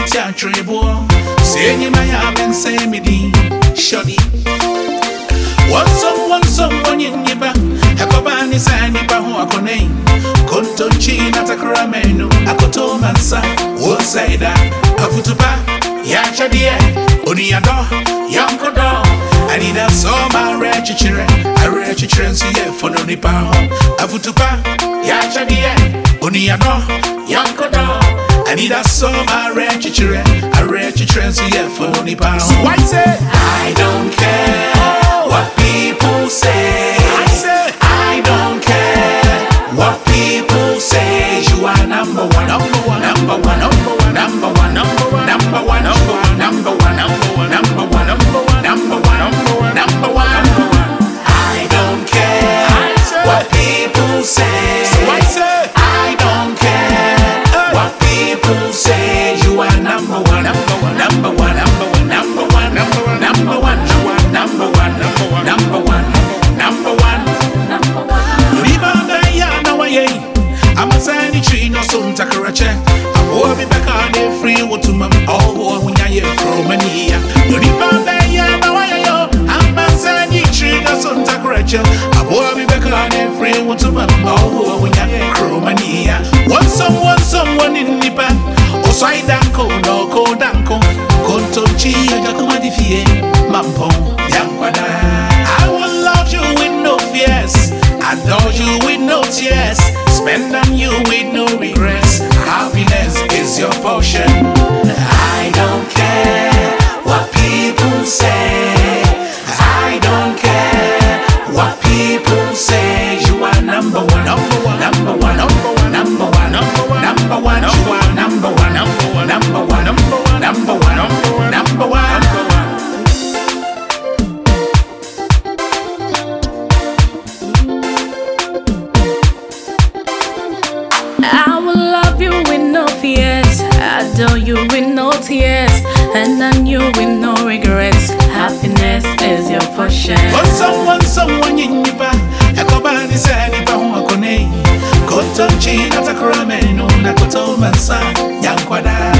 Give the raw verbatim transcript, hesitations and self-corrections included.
tia trebo. Say ni my have say me di shoddy. One someone someone in yiba. Hakobani sani pa ho akone. Konton china takra menu. Akoto mansa. One side afutupa. Ya chadie. Oni ado. Yanko do. I need a soma rechi chire. I rechi chire si ye for no nipa ho. Afutupa. Ya chadie. Oni ado. Yanko do. I need a soma rechi chire. I rechi chire si ye for no nipa ho. Why say I don't care what people say? I say I don't care what people say. You are number one, number one, number one, number one, number one, number one, number one, number one, number one, number one, number one, number one, number one, number one, number one. I don't care what people say. So I say I don't care what people say. You are number one, number one, number one, number one, number one, number one, number one, number one, number one, number one, number one, number one. Remember, ya know I I'm a sandy tree, no son takarache. I will be back on the free wood to mum. Oh, when I hear Romania. Remember, ya know I I'm a sandy tree, no son takarache. I will be back on the free wood to mum. Oh, when I hear Romania. Want someone, someone in Nipa. Oh, so I danko, no ko danko. Kontonchi, I got my defeat. Mampo, Yankwada. I will love you with no fears. Adore you with no tears. Spend on you with no regrets. Happiness is your portion. I don't care what people say. I don't care what people say. You are number one, number one, number one, number one, number one, number one, number one, number one, number one, number one, number one, number one, number one, number one, number one. Adore you with no tears, and on you with no regrets. Happiness is your portion. But someone, someone in your back, Ekobani said, if I want to go, Koton China Takrameno, Nakoto Mansa, Yankwada.